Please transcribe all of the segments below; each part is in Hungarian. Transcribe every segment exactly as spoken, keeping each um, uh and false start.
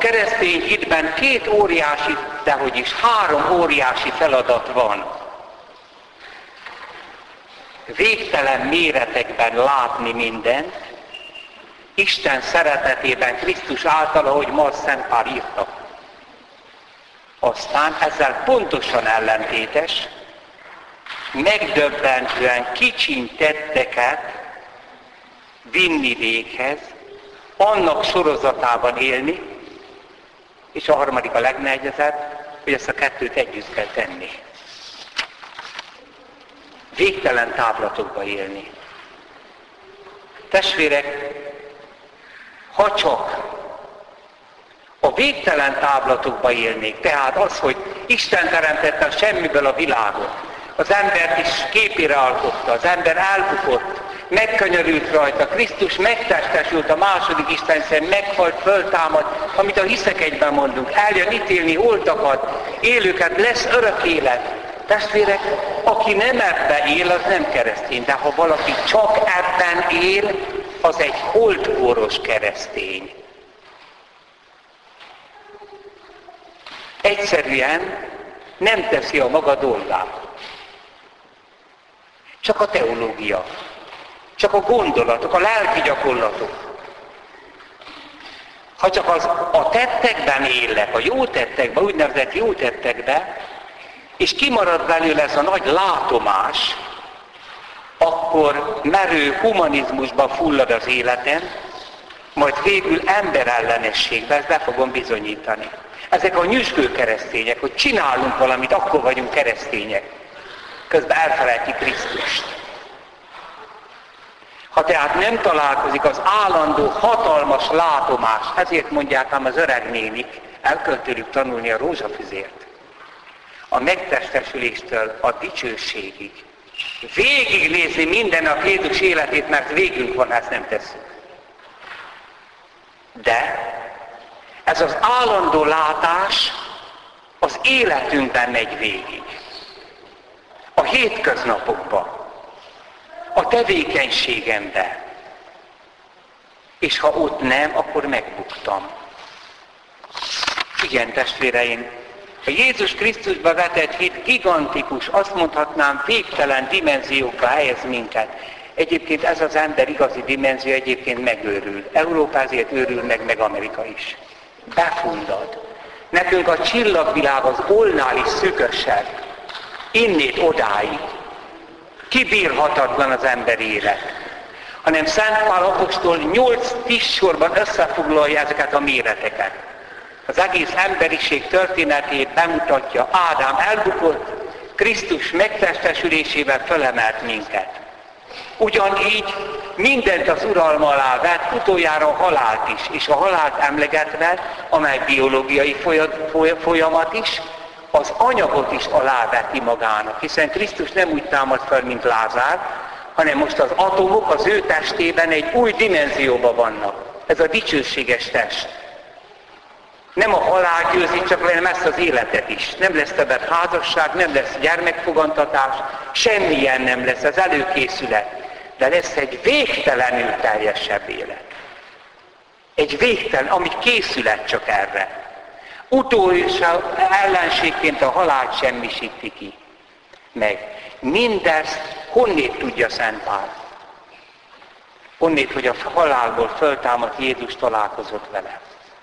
keresztény hitben két óriási, dehogy is három óriási feladat van. Végtelen méretekben látni mindent, Isten szeretetében Krisztus által, ahogy ma a Szent Pál írta. Aztán ezzel pontosan ellentétes, megdöbbentően kicsiny tetteket vinni véghez, annak sorozatában élni, és a harmadik a legnehezebb, hogy ezt a kettőt együtt kell tenni. Végtelen távlatokba élni. Testvérek, ha csak a végtelen távlatokba élnék, tehát az, hogy Isten teremtette a semmiből a világot, az embert is képére alkotta, az ember elbukott, megkönyörült rajta, Krisztus megtestesült, a második Isten szerint meghalt, föltámad, amit a hiszek egyben mondunk, eljön ítélni holtakat, élőket, lesz örök élet. Testvérek, aki nem ebben él, az nem keresztény, de ha valaki csak ebben él, az egy holdkóros keresztény. Egyszerűen nem teszi a maga dolgát. Csak a teológia, csak a gondolatok, a lelki gyakorlatok. Ha csak az, a tettekben élek, a jó tettekben, úgynevezett jó tettekben, és kimarad belőle ez a nagy látomás, akkor merő humanizmusba fullad az életem, majd végül emberellenességbe, ezt be fogom bizonyítani. Ezek a nyüzsgő keresztények, hogy csinálunk valamit, akkor vagyunk keresztények. Közben elfelejti Krisztust. Ha tehát nem találkozik az állandó, hatalmas látomás, ezért mondják ám az öreg nénik, el kell tőlük tanulni a rózsafüzért. A megtestesüléstől a dicsőségig. Végig nézni minden a Jézus életét, mert végünk van, ezt nem tesszük. De ez az állandó látás az életünkben megy végig. A hétköznapokban, a tevékenységemben. És ha ott nem, akkor megbuktam. Igen, testvéreim, a Jézus Krisztusba vetett hit gigantikus, azt mondhatnám, végtelen dimenziókba helyez minket. Egyébként ez az ember igazi dimenzió egyébként megőrül. Európa ezért őrül meg, meg Amerika is. Befundad. Nekünk a csillagvilág az olnál is szűkösebb. Innét odáig. Kibírhatatlan az ember élet. Hanem Szent Pál apostol nyolc-tíz sorban összefoglalja ezeket a méreteket. Az egész emberiség történetét bemutatja. Ádám elbukott, Krisztus megtestesülésével fölemelt minket. Ugyanígy mindent az uralma alá vett, utoljára a halált is, és a halált emlegetve, amely biológiai folyamat is, az anyagot is aláveti magának, hiszen Krisztus nem úgy támad fel, mint Lázár, hanem most az atomok az ő testében egy új dimenzióban vannak. Ez a dicsőséges test. Nem a halál győzi, csak hanem ezt az életet is. Nem lesz többet házasság, nem lesz gyermekfogantatás, semmilyen nem lesz, az előkészület. De lesz egy végtelenül teljesebb élet. Egy végtelen, ami készület csak erre. Utolsó ellenségként a halált semmisíti ki. Meg mindezt honnét tudja Szent Pál? Honnét, hogy a halálból föltámadt Jézus találkozott vele.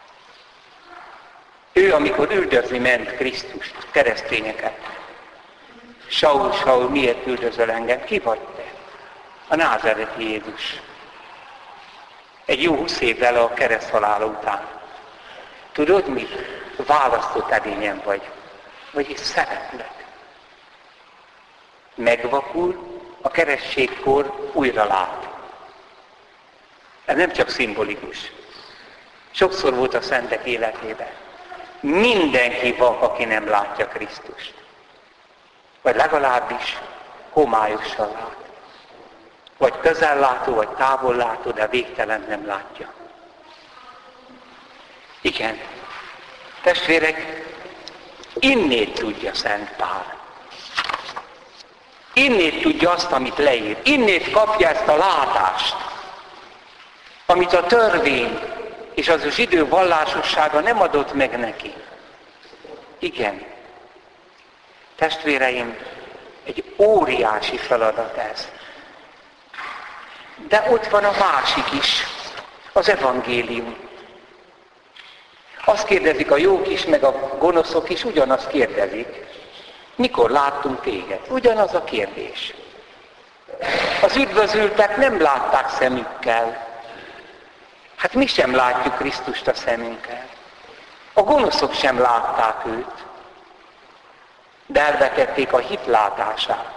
Ő, amikor üldözni ment Krisztust, keresztényeket. Saul, Saul, miért üldözöl engem? Ki vagy te? A názáreti Jézus. Egy jó húsz évvel a kereszthalála után. Tudod mit? Választott edényem vagy. Vagyis szeretlek. Megvakul, a kerességkor újra lát. Ez nem csak szimbolikus. Sokszor volt a szentek életében. Mindenki vak, aki nem látja Krisztust. Vagy legalábbis homályosan lát. Vagy közellátó, vagy távollátó, de végtelen nem látja. Igen. Testvérek, innét tudja Szent Pál. Innét tudja azt, amit leír. Innét kapja ezt a látást, amit a törvény és az a zsidó vallásossága nem adott meg neki. Igen. Testvéreim, egy óriási feladat ez. De ott van a másik is, az evangélium. Azt kérdezik a jók is, meg a gonoszok is, ugyanazt kérdezik. Mikor láttunk téged? Ugyanaz a kérdés. Az üdvözültek nem látták szemükkel. Hát mi sem látjuk Krisztust a szemünkkel. A gonoszok sem látták őt. De elvetették a hit látását.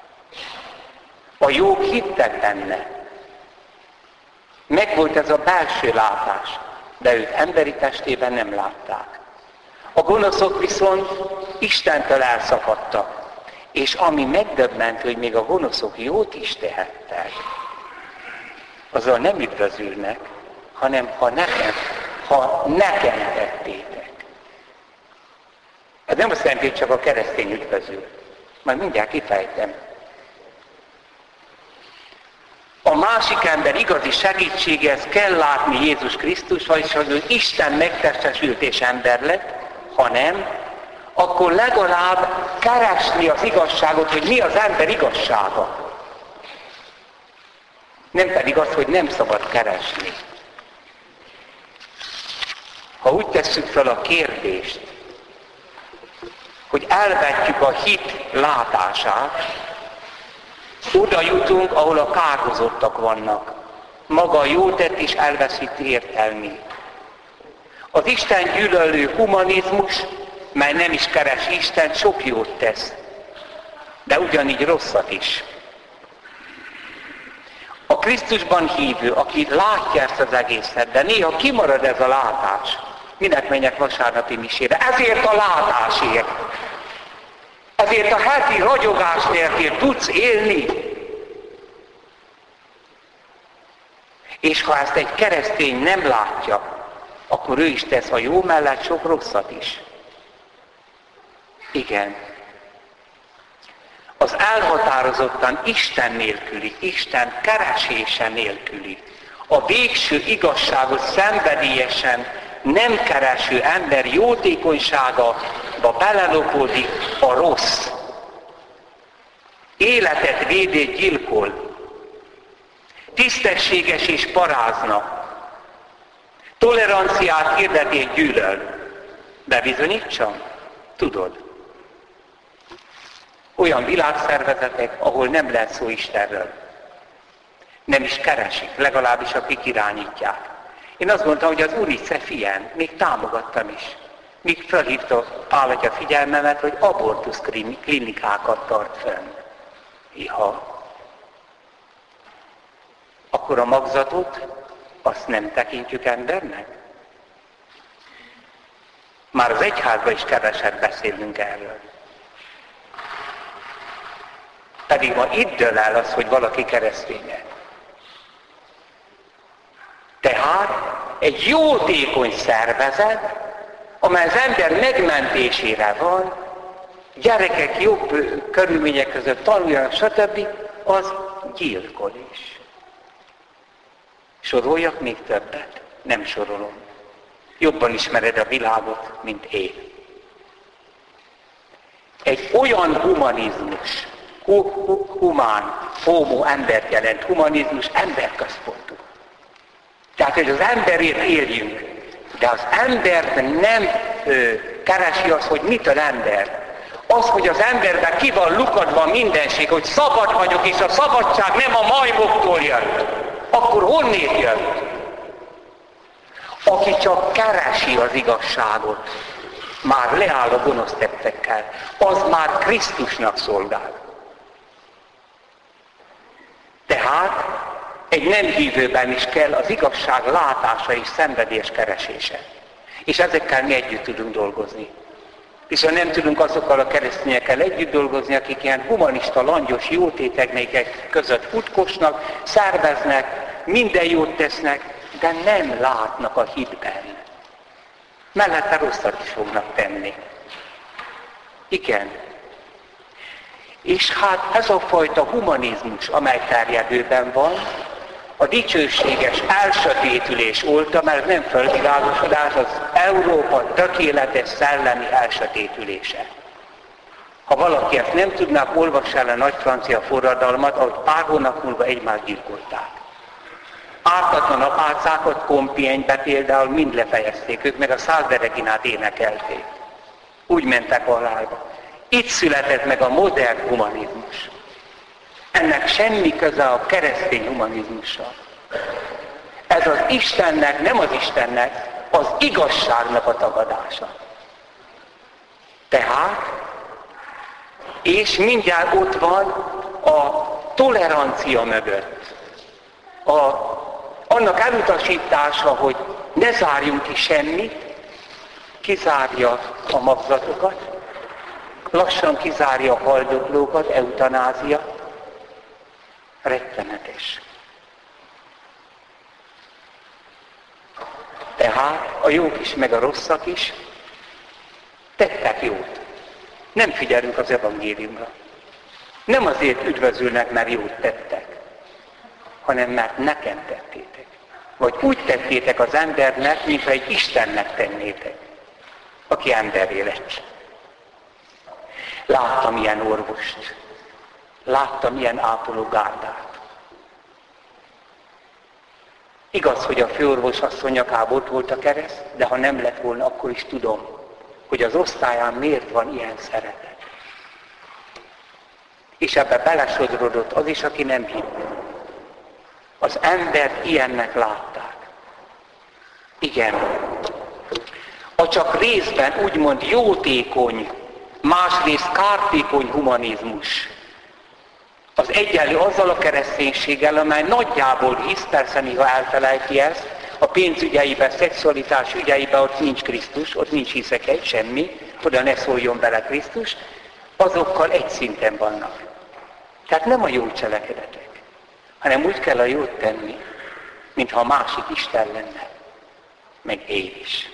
A jók hittek benne. Megvolt ez a belső látás, de őt emberi testében nem látták. A gonoszok viszont Istentől elszakadtak. És ami megdöbbent, hogy még a gonoszok jót is tehettek, azzal nem üdvözülnek, hanem ha nekem, ha nekem tettétek. Ez nem azt jelenti, hogy csak a keresztény üdvözül. Majd mindjárt kifejtem. A másik ember igazi segítséghez kell látni Jézus Krisztus, vagyis hogy Isten megtestesült és ember lett, hanem akkor legalább keresni az igazságot, hogy mi az ember igazsága. Nem pedig az, hogy nem szabad keresni. Ha úgy tesszük fel a kérdést, hogy elvetjük a hit látását, oda jutunk, ahol a kárhozottak vannak. Maga a jótett is elveszíti értelmét. Az Isten gyűlölő humanizmus, mely nem is keres Istent, sok jót tesz. De ugyanígy rosszat is. A Krisztusban hívő, aki látja ezt az egészet, de néha kimarad ez a látás. Minek menjek vasárnapi misére? Ezért a látásért. Ezért a heti ragyogásért tudsz élni. És ha ezt egy keresztény nem látja, akkor ő is tesz a jó mellett sok rosszat is. Igen. Az elhatározottan Isten nélküli, Isten keresése nélküli, a végső igazságot szenvedélyesen nem kereső ember jótékonyságába belelopódik a rossz. Életet védő gyilkol, tisztességes és parázna, toleranciát hirdet és gyűlöl. Bebizonyítsam? Tudod. Olyan világszervezetek, ahol nem lehet szó Istenről. Nem is keresik, legalábbis akik irányítják. Én azt mondtam, hogy az UNICEF ilyen, még támogattam is. Míg felhívta állatja figyelmemet, hogy abortusz klinikákat tart fenn. Iha. Akkor a magzatot, azt nem tekintjük embernek? Már az egyházban is keveset beszélünk erről. Pedig ma itt dől el az, hogy valaki kereszténye. Tehát egy jótékony szervezet, amely az ember megmentésére van, gyerekek jobb körülmények között tanuljanak, stb., az gyilkolás. Soroljak még többet? Nem sorolom. Jobban ismered a világot, mint én. Egy olyan humanizmus, humán, homo embert jelent, humanizmus emberközpontú. Tehát, hogy az emberért éljünk, de az embert nem ö, keresi az, hogy mitől ember. Az, hogy az emberben ki van lukadva mindenség, hogy szabad vagyok, és a szabadság nem a majmoktól jött. Akkor honnét jött? Aki csak keresi az igazságot, már leáll a gonosz tettekkel, az már Krisztusnak szolgál. Tehát egy nem hívőben is kell az igazság látása és szenvedés keresése. És ezekkel mi együtt tudunk dolgozni. Viszont nem tudunk azokkal a keresztényekkel együtt dolgozni, akik ilyen humanista, langyos jótéteknékek között futkosnak, szerveznek, minden jót tesznek, de nem látnak a hitben. Mellette rosszat is fognak tenni. Igen. És hát ez a fajta humanizmus, amely terjedőben van, a dicsőséges elsötétülés óta, mert nem földvilágosodás, az Európa tökéletes szellemi elsötétülése. Ha valaki ezt nem tudná, olvass el a nagy francia forradalmat, ahol pár hónap múlva egymást gyilkolták. Ártatlan apácákat Compiègne-be például mind lefejezték, ők meg a Százdereginát énekelték. Úgy mentek halálba. Itt született meg a modern humanizmus. Ennek semmi köze a keresztény humanizmussal. Ez az Istennek, nem az Istennek, az igazságnak a tagadása. Tehát, és mindjárt ott van a tolerancia mögött. A, annak elutasítása, hogy ne zárjunk ki semmit, kizárja a magzatokat, lassan kizárja a haldoklókat, eutanázia, rettenetes. Tehát a jók is, meg a rosszak is tettek jót. Nem figyelünk az evangéliumra. Nem azért üdvözülnek, mert jót tettek, hanem mert nekem tettétek. Vagy úgy tettétek az embernek, mintha egy Istennek tennétek, aki emberé lett. Láttam ilyen orvost. Láttam ilyen ápológárdát. Igaz, hogy a főorvos asszony nyakában ott volt a kereszt, de ha nem lett volna, akkor is tudom, hogy az osztályán miért van ilyen szeretet. És ebbe belesodrodott az is, aki nem hitt. Az embert ilyennek látták. Igen. A csak részben úgymond jótékony, másrészt kártékony humanizmus az egyenlő azzal a kereszténységgel, amely nagyjából hisz, persze néha elfelejti ezt, a pénzügyeiben, szexualitás ügyeiben ott nincs Krisztus, ott nincs hiszek egy semmi, oda ne szóljon bele Krisztus, azokkal egy szinten vannak. Tehát nem a jó cselekedetek, hanem úgy kell a jót tenni, mintha a másik Isten lenne, meg én is.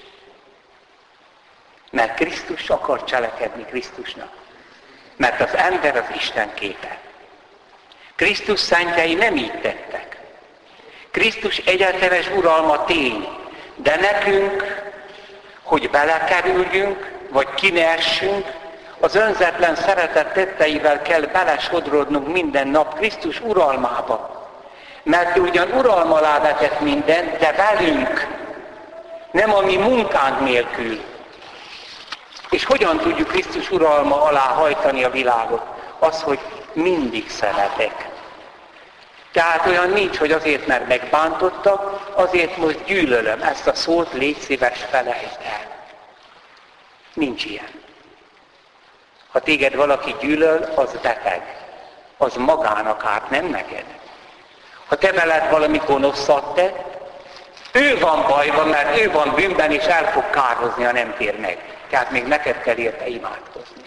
Mert Krisztus akar cselekedni Krisztusnak. Mert az ember az Isten képe. Krisztus szentjei nem így tettek. Krisztus egyetemes uralma tény, de nekünk, hogy belekerüljünk, vagy ki ne essünk, az önzetlen szeretet tetteivel kell belesodrodnunk minden nap Krisztus uralmába. Mert ő ugyan uralma alá vetett mindent, de velünk, nem a mi munkánk nélkül. És hogyan tudjuk Krisztus uralma alá hajtani a világot? Az, hogy mindig szeretek. Tehát olyan nincs, hogy azért, mert megbántottak, azért most gyűlölöm. Ezt a szót légy szíves, felejtsd el. Nincs ilyen. Ha téged valaki gyűlöl, az beteg. Az magának árt, nem neked. Ha te veled valami gonoszat tett, ő van bajban, mert ő van bűnben, és el fog kározni, ha nem tér meg. Tehát még neked kell érte imádkozni.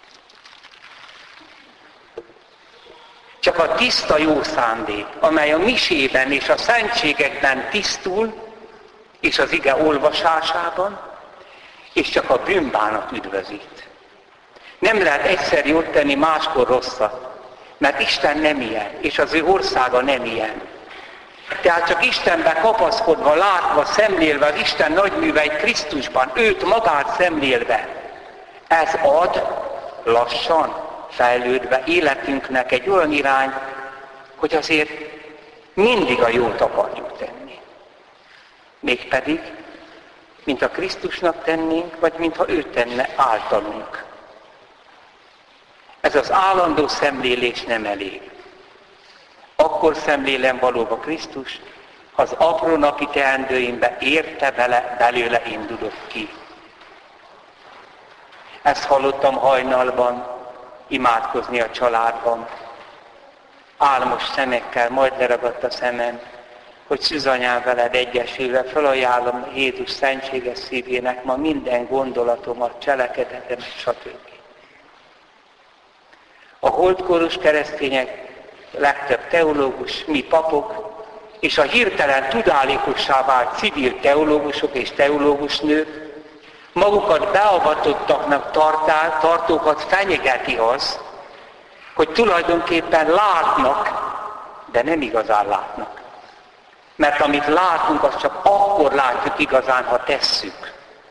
Csak a tiszta jó szándék, amely a misében és a szentségekben tisztul, és az ige olvasásában, és csak a bűnbánat üdvözít. Nem lehet egyszer jót tenni, máskor rosszat, mert Isten nem ilyen, és az ő országa nem ilyen. Tehát csak Istenbe kapaszkodva, látva, szemlélve az Isten nagyműveit Krisztusban, őt magát szemlélve, ez ad lassan, fejlődve életünknek egy olyan irány, hogy azért mindig a jót akarjuk tenni. Mégpedig, mint a Krisztusnak tennénk, vagy mintha ő tenne általunk. Ez az állandó szemlélés nem elég. Akkor szemlélem valóban Krisztus, ha az apró napi teendőimbe érte bele, belőle indulok ki. Ezt hallottam hajnalban, imádkozni a családban. Álmos szemekkel, majd leragadt a szemem, hogy Szűzanyám veled egyesülve felajánlom Jézus szentséges szívének ma minden gondolatomat, cselekedetemet, stb. A holdkoros keresztények, legtöbb teológus, mi papok, és a hirtelen tudálékossá vált civil teológusok és teológusnők magukat beavatottaknak tartál, tartókat fenyegeti az, hogy tulajdonképpen látnak, de nem igazán látnak. Mert amit látunk, azt csak akkor látjuk igazán, ha tesszük.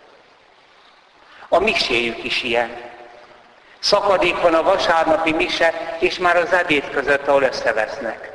A miséjük is ilyen. Szakadék van a vasárnapi mise, és már az ebéd között, ahol összevesznek.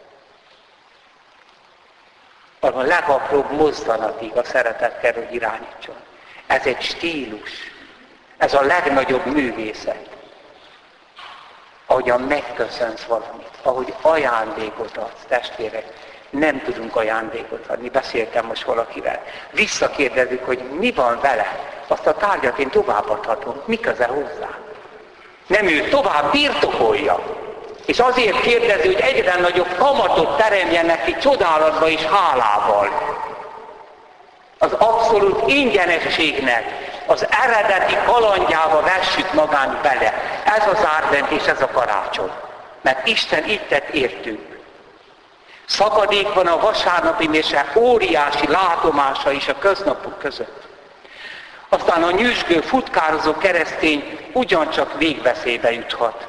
A legapróbb mozdanatig a szeretet kell, hogy irányítson. Ez egy stílus. Ez a legnagyobb művészet. Ahogyan megköszönsz valamit, ahogy ajándékot adsz, testvérek. Nem tudunk ajándékot adni. Beszéltem most valakivel. Visszakérdezzük, hogy mi van vele. Azt a tárgyat én továbbadhatom. Mi köze hozzá? Nem ő tovább birtokolja. És azért kérdezi, hogy egyre nagyobb kamatot teremjen neki csodálatba és hálával. Az abszolút ingyenességnek, az eredeti kalandjába vessük magánk bele. Ez az advent és ez a karácsony. Mert Isten így tett értünk. Szakadék van a vasárnapi mise óriási látomása is a köznapok között. Aztán a nyüzsgő, futkározó keresztény ugyancsak végveszélybe juthat.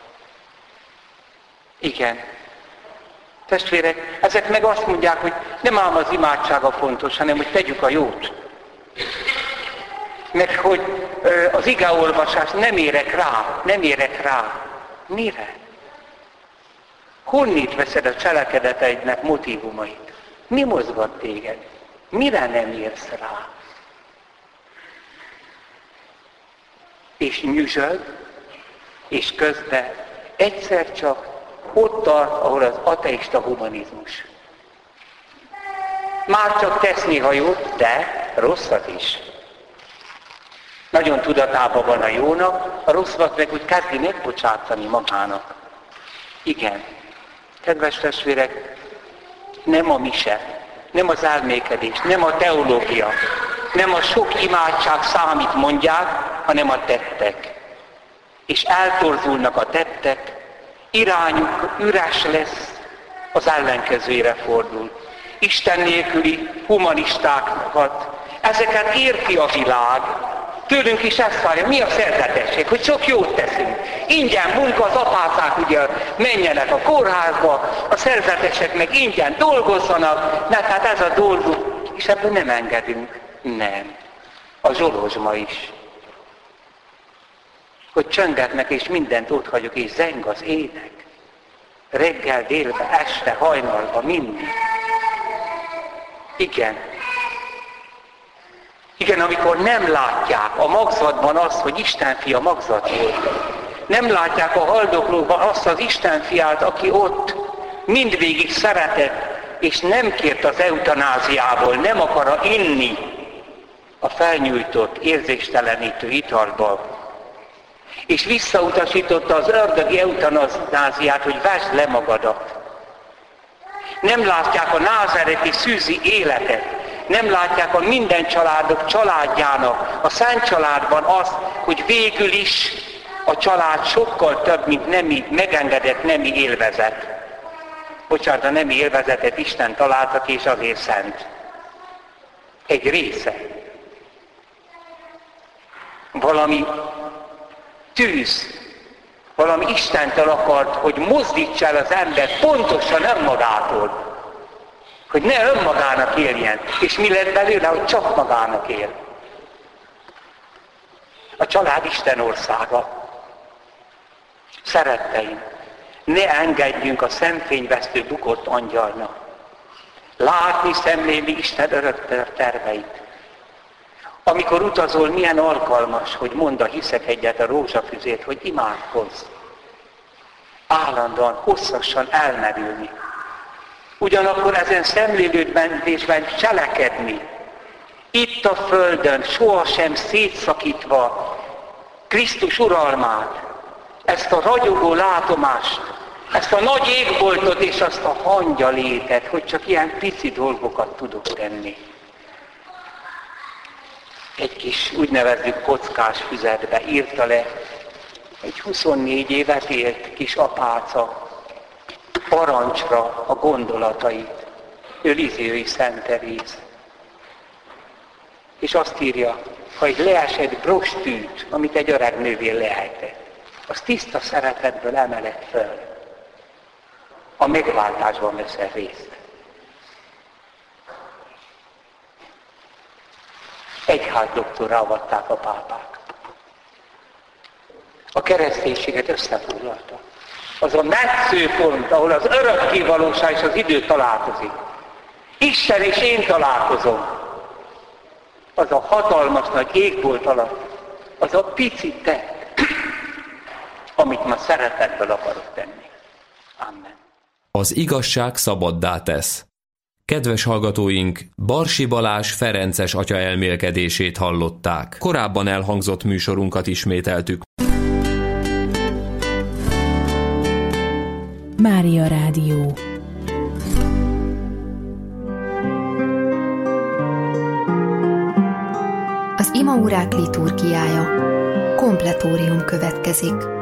Igen. Testvérek, ezek meg azt mondják, hogy nem ám az imádsága fontos, hanem hogy tegyük a jót. Meg hogy az igeolvasás nem érek rá, nem érek rá. Mire? Honnét veszed a cselekedeteidnek motívumait? Mi mozgat téged? Mire nem érsz rá? És nyüzsög, és közben egyszer csak ott tart, ahol az ateista humanizmus. Már csak tesz néha jót, de rosszat is. Nagyon tudatában van a jónak, a rosszat meg úgy kezdi megbocsátani magának. Igen. Kedves testvérek, nem a mise, nem az elmékedés, nem a teológia, nem a sok imádság számít mondják, hanem a tettek. És eltorzulnak a tettek, irányuk üres lesz, az ellenkezőjére fordul. Isten nélküli humanistákat, ezeket érti a világ. Tőlünk is ezt várja, mi a szerzetesség, hogy sok jót teszünk. Ingyen munka, az apácák ugye menjenek a kórházba, a szerzetesek meg ingyen dolgozzanak, mert hát ez a dolguk, és ebből nem engedünk. Nem. A zsolozsma is. Hogy csöngetnek, és mindent ott hagyjuk, és zeng az ének. Reggel, délben, este, hajnalban, mindig. Igen. Igen, amikor nem látják a magzatban azt, hogy Isten fia magzat volt. Nem látják a haldoklóban azt az Isten fiát, aki ott mindvégig szeretett, és nem kért az eutanáziából, nem akar inni a felnyújtott, érzéstelenítő italba. És visszautasította az ördögi eutanáziát, hogy vesd le magadat. Nem látják a názáreti szűzi életet. Nem látják a minden családok családjának, a szent családban azt, hogy végül is a család sokkal több, mint nemi, megengedett nemi élvezet. Bocsánat, a nemi élvezetet Isten találta ki, és azért szent. Egy része. Valami tűz, valami Istentől akart, hogy mozdítsa el az embert pontosan önmagától. Hogy ne önmagának éljen. És mi lett belőle, hogy csak magának él. A család Isten országa. Szeretteim, ne engedjünk a szemfényvesztő bukott angyalnak. Látni, szemlélni Isten örök terveit. Amikor utazol, milyen alkalmas, hogy mondd a hiszek egyet a rózsafüzét, hogy imádkozz. Állandóan, hosszasan elmerülni. Ugyanakkor ezen szemlélődésben cselekedni. Itt a földön, sohasem szétszakítva Krisztus uralmát, ezt a ragyogó látomást, ezt a nagy égboltot és azt a hangyalétet, hogy csak ilyen pici dolgokat tudok tenni. Egy kis úgynevezett kockás füzetbe írta le, egy huszonnégy évet élt kis apáca, parancsra a gondolatait. Ő Lizéui Szent Teréz. És azt írja, ha egy leesett brostűt, amit egy öreg nővér leejtett, az tiszta szeretetből emeled föl. A megváltásban veszel részt. egyházdoktorra avatták a pápák. A kereszténységet összefoglalta. Az a metszőpont, ahol az örökké valóság és az idő találkozik. Isten és én találkozom. Az a hatalmas nagy égbolt alatt, az a pici tett, amit ma szeretetből akarok tenni. Amen. Az igazság szabaddá tesz. Kedves hallgatóink, Barsi Balázs ferences atya elmélkedését hallották. Korábban elhangzott műsorunkat ismételtük. Mária Rádió. Az imaórák liturgiája. Kompletórium következik.